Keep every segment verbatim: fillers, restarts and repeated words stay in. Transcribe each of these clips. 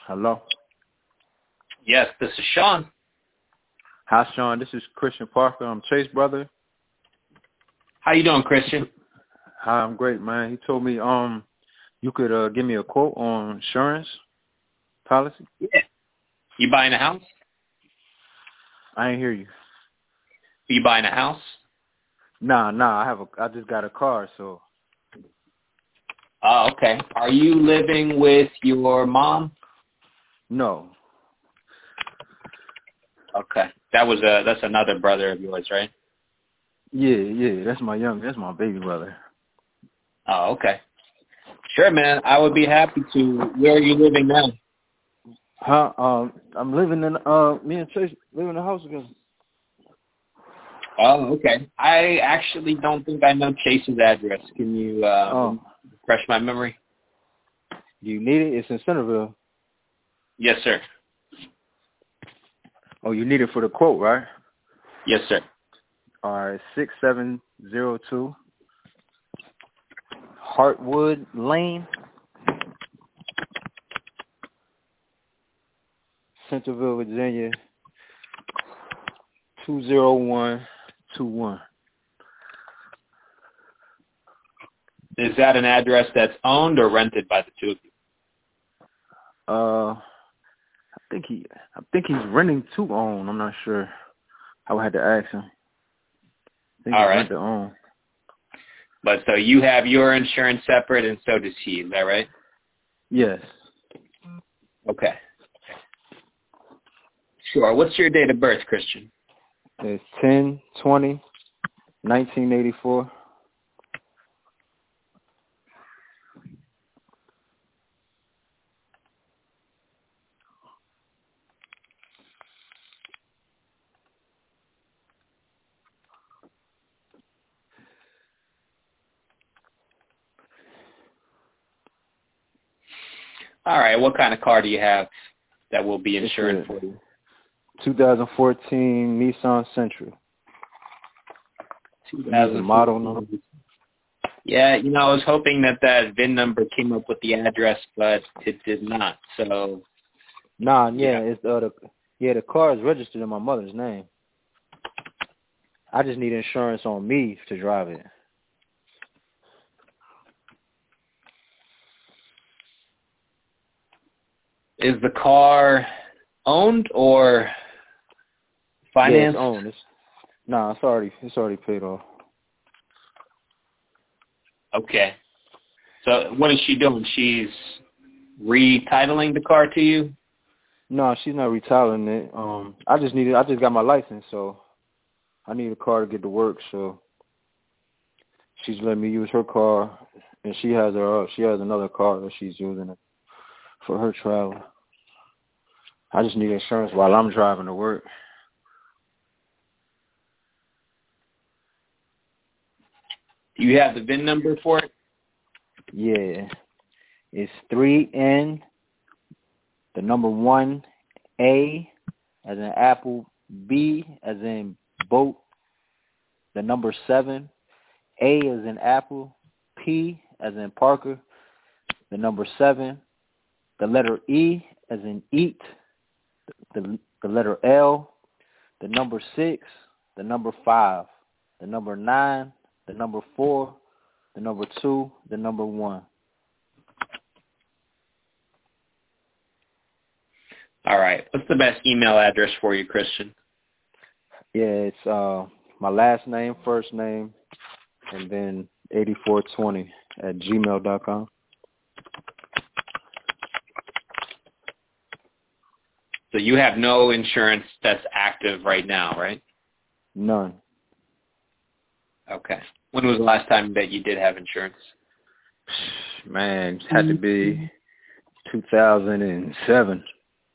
Hello. Yes, this is Sean. Hi, Sean. This is Christian Parker. I'm Chase brother. How you doing, Christian? Hi, I'm great, man. He told me um you could uh give me a quote on insurance policy. Yeah. You buying a house? I ain't hear you. You buying a house? Nah, nah. I have a. I just got a car, so. Oh, okay. Are you living with your mom? No. Okay. That was a. That's another brother of yours, right? Yeah, yeah. That's my young. That's my baby brother. Oh, okay. Sure, man. I would be happy to. Where are you living now? Huh? Um, I'm living in. Uh, me and Chase live in the house again. Oh, okay. I actually don't think I know Chase's address. Can you uh, Oh. refresh my memory? Do you need it? It's in Centerville. Yes, sir. Oh, you need it for the quote, right? Yes, sir. All right, six seven zero two Heartwood Lane, Centerville, Virginia, two zero one two one. Is that an address that's owned or rented by the two of you? Uh, I think he, I think he's renting to own. I'm not sure. I would have to ask him. I think All he's right. rent to own. But so you have your insurance separate, and so does he. Is that right? Yes. Okay. Sure. What's your date of birth, Christian? It's ten twenty nineteen eighty-four. All right. What kind of car do you have that will be insured for you? twenty fourteen Nissan Sentra. twenty Model number. Yeah, you know, I was hoping that that V I N number came up with the address, but it did not. So. Nah, yeah, yeah. it's uh, the yeah the car is registered in my mother's name. I just need insurance on me to drive it. Is the car owned or financed? Yeah, it's owned. It's, nah, it's already it's already paid off. Okay. So what is she doing? She's retitling the car to you? No, she's not retiring it. Um, I just needed. I just got my license, so I need a car to get to work. So she's letting me use her car, and she has her. She has another car that she's using it for her travel. I just need insurance while I'm driving to work. Do you have the V I N number for it? Yeah, it's three N, the number one, A, as in apple, B, as in boat, the number seven, A as in apple, P as in Parker, the number seven, the letter E as in eat, the, the letter L, the number six, the number five, the number nine, the number four, the number two, the number one. All right. What's the best email address for you, Christian? Yeah, it's uh my last name, first name, and then eighty-four twenty at gmail dot com. So you have no insurance that's active right now, right? None. Okay. When was the last time that you did have insurance? Man, it had to be two thousand seven.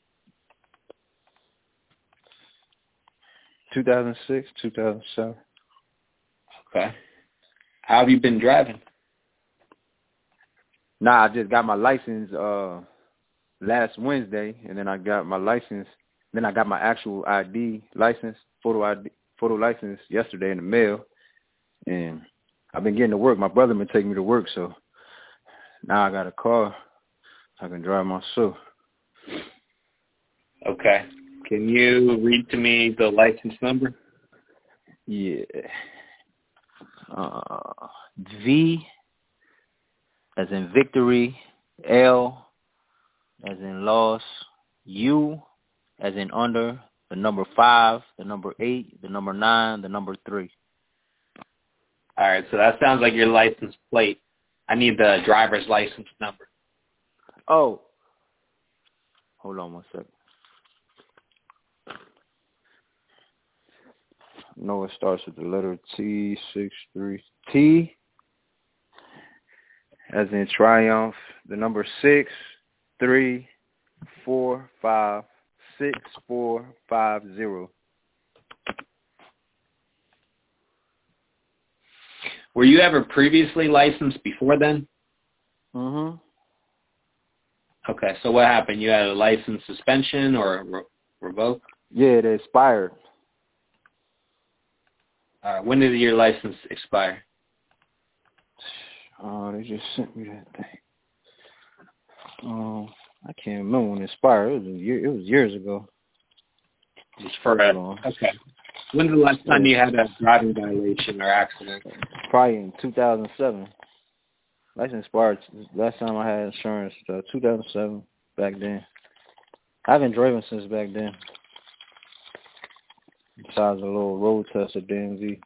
two thousand six, two thousand seven. Okay. How have you been driving? Nah, I just got my license uh last Wednesday, and then I got my license. Then I got my actual I D license, photo I D, photo license yesterday in the mail, and I've been getting to work. My brother been taking me to work, so now I got a car. I can drive myself. Okay. Can you read to me the license number? Yeah. Uh, V as in victory, L as in loss, U as in under, the number five, the number eight, the number nine, the number three. All right, so that sounds like your license plate. I need the driver's license number. Oh. Hold on one second. No, it starts with the letter T, six, three. T, as in triumph, the number six, three, four, five, six, four, five, zero. Were you ever previously licensed before then? Mm-hmm. Okay, so what happened? You had a license suspension or re- revoke? Yeah, it expired. All right, when did your license expire? Oh, they just sent me that thing. Um, I can't remember when it expired. It was a year, it was years ago. It's for a, okay. When's the last time you had a driving violation or accident? Probably in two thousand seven. License expired. Last time I had insurance, uh, two thousand seven, back then. I haven't driven since back then. Besides a little road test at D M V.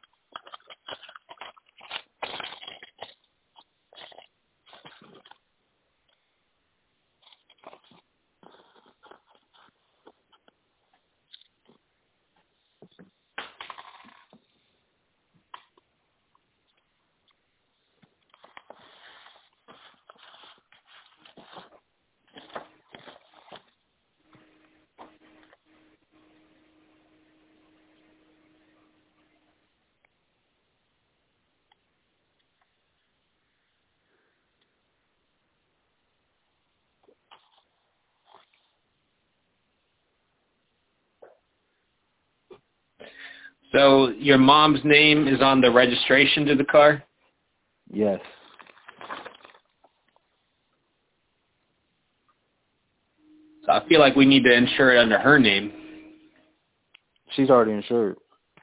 So your mom's name is on the registration to the car? Yes. So I feel like we need to insure it under her name. She's already insured.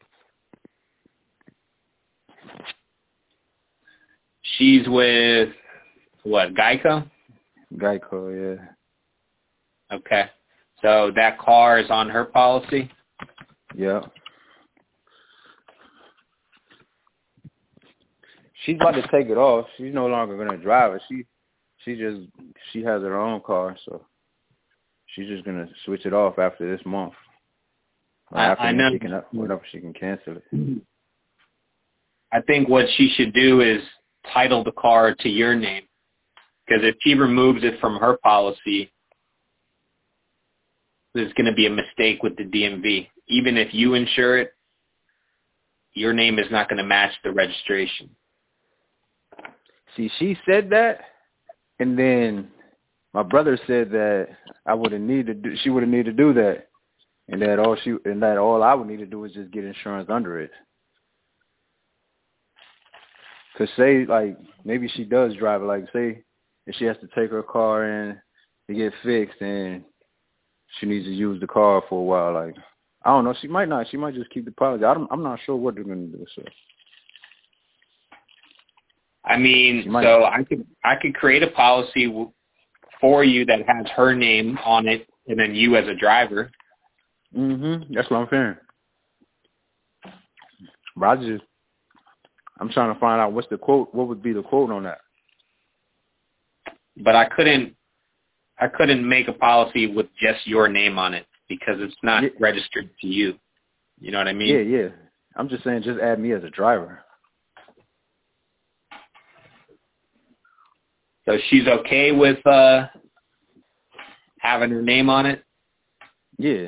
She's with, what, Geico? Geico, yeah. Okay. So that car is on her policy? Yeah. She's about to take it off. She's no longer gonna drive it. She she just she has her own car, so she's just gonna switch it off after this month. I, after I know. She can, whenever she can cancel it. I think what she should do is title the car to your name. Because if she removes it from her policy, there's going to be a mistake with the D M V. Even if you insure it, your name is not going to match the registration. See, she said that, and then my brother said that I would have needed to do, she would have needed to do that, and that all she and that all I would need to do is just get insurance under it. Cause say like maybe she does drive it, like say if she has to take her car in to get fixed and she needs to use the car for a while, like I don't know, she might not, she might just keep the policy. I don't, I'm not sure what they're gonna do. So. I mean, so I could I could create a policy w- for you that has her name on it, and then you as a driver. Mhm. That's what I'm saying. But I just, I'm trying to find out what's the quote. What would be the quote on that? But I couldn't I couldn't make a policy with just your name on it because it's not yeah. registered to you. You know what I mean? Yeah, yeah. I'm just saying, just add me as a driver. So she's okay with uh, having her name on it? Yeah.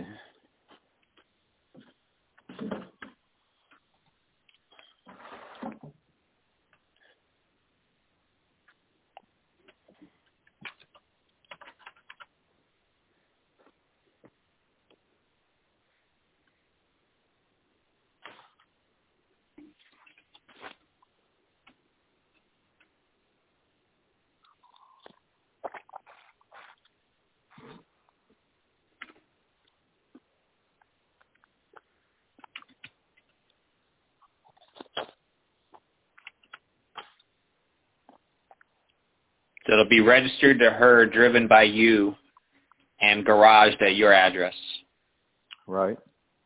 So it'll be registered to her, driven by you, and garaged at your address. Right.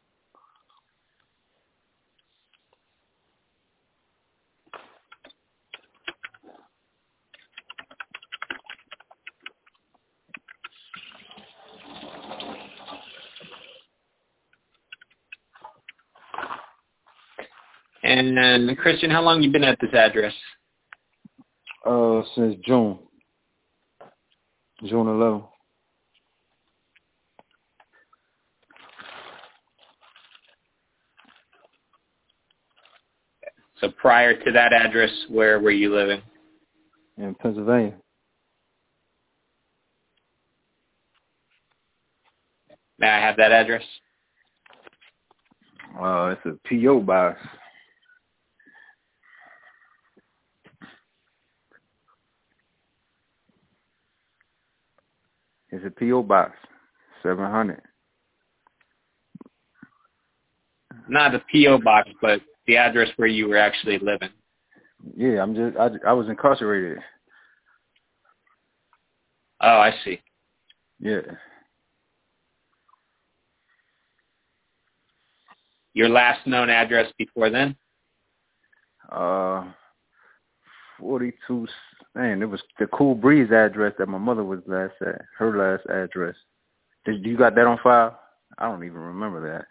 And then, Christian, how long you been at this address? Uh, since June. June eleventh. So prior to that address, where were you living? In Pennsylvania. May I have that address? Uh, it's a P O box. It's a P O box, seven hundred. Not the P O box, but the address where you were actually living. Yeah, I'm just, I, I was incarcerated. Oh, I see. Yeah. Your last known address before then? Uh, forty-two, man, it was the Cool Breeze address that my mother was last at, her last address. Did you got that on file? I don't even remember that.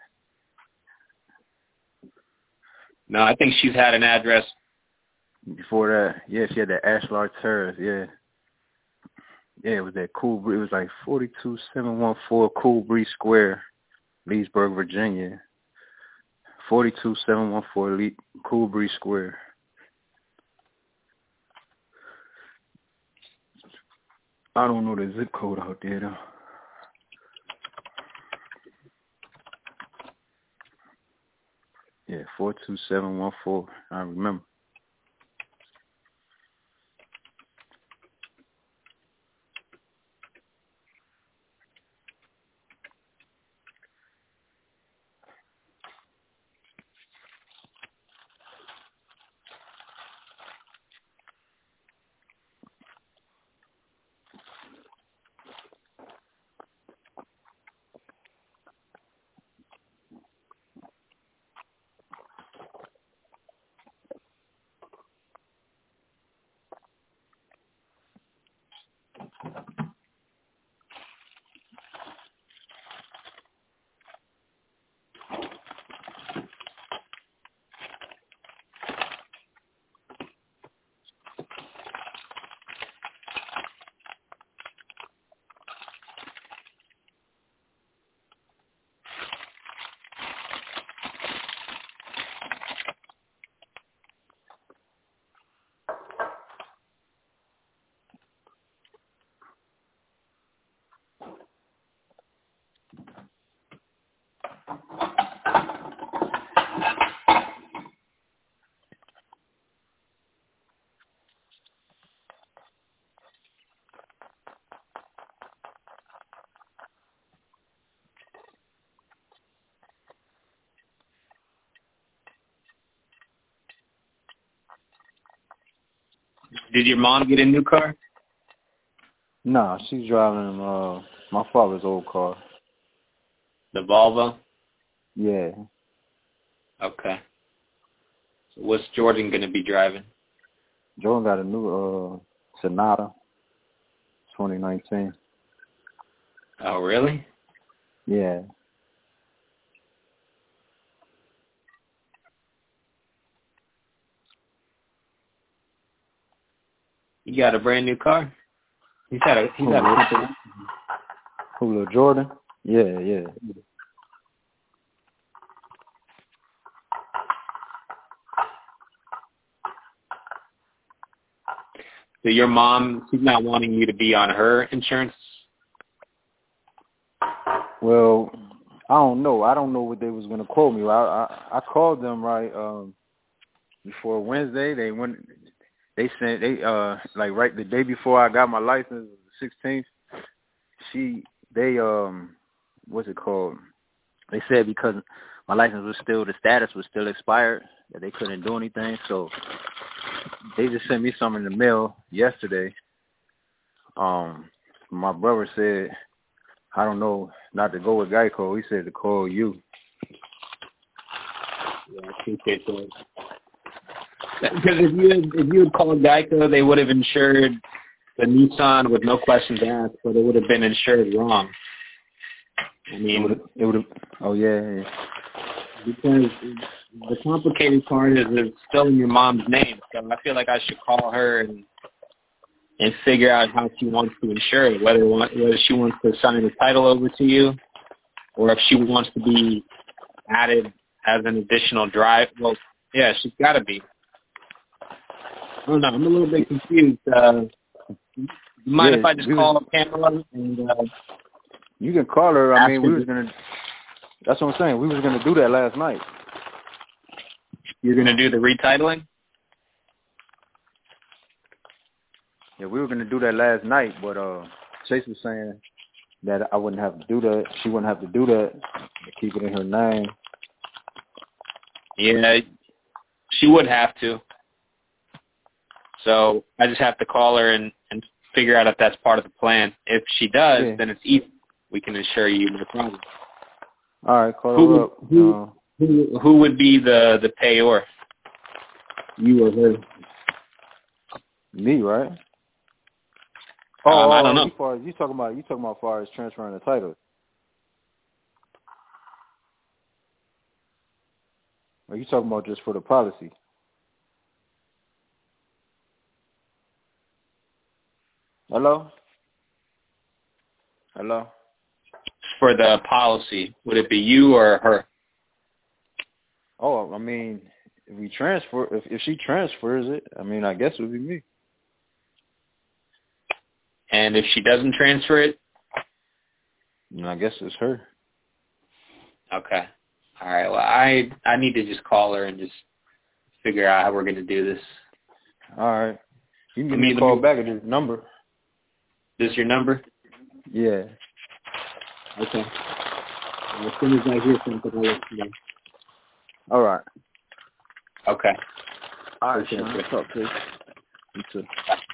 No, I think she's had an address. Before that, yeah, she had that Ashlar Terrace, yeah. Yeah, it was that Cool Breeze. It was like forty-two seven one four Cool Breeze Square, Leesburg, Virginia. forty-two seven one four Le- Cool Breeze Square. I don't know the zip code out there, though. Yeah, four two seven one four. I remember. Did your mom get a new car? Nah, she's driving uh my father's old car. The Volvo? Yeah. Okay. So what's Jordan going to be driving? Jordan got a new uh Sonata, twenty nineteen. Oh, really? Yeah. You got a brand new car? He's had a he's had a couple. Who, little Jordan? Yeah, yeah. So your mom, she's not wanting you to be on her insurance? Well, I don't know. I don't know what they was gonna quote me. I I, I called them right um before Wednesday. They went. They sent they uh like right the day before I got my license, the sixteenth. She they um what's it called? They said because my license was still the status was still expired that they couldn't do anything. So they just sent me something in the mail yesterday Um, my brother said, I don't know, not to go with Geico. He said to call you. Yeah, I appreciate that. Because if you had, if you had called Geico, they would have insured the Nissan with no questions asked, but it would have been insured wrong. I mean, it would have. Oh yeah, yeah. Because the complicated part is it's still in your mom's name, so I feel like I should call her and and figure out how she wants to insure it, whether whether she wants to sign the title over to you, or if she wants to be added as an additional drive. Well, yeah, she's got to be. I don't know. I'm a little bit confused. Uh, you mind yeah, if I just call was, Pamela? And, uh, you can call her. I mean, we was gonna. That's what I'm saying. We was gonna do that last night. You're gonna do the retitling? Yeah, we were gonna do that last night, but uh, Chase was saying that I wouldn't have to do that. She wouldn't have to do that. Keep it in her name. Yeah, she would have to. So I just have to call her and, and figure out if that's part of the plan. If she does, yeah. then it's easy. We can insure you, no problem. All right, call who, her up. Who, uh, who, who would be the, the payor? You or her? Me, right? Oh, um, I don't know. You, far as, you talking about you talking about far as transferring the title? Or you talking about just for the policy? Hello? Hello? For the policy, would it be you or her? Oh, I mean, if we transfer, if if she transfers it, I mean, I guess it would be me. And if she doesn't transfer it? I guess it's her. Okay. All right. Well, I I need to just call her and just figure out how we're going to do this. All right. You can give me a call back at this number. This your number? Yeah. Okay. As soon as I hear something, I'll let you know. All right. Okay. All right, okay, Sean. okay. Talk to you. You too. Bye.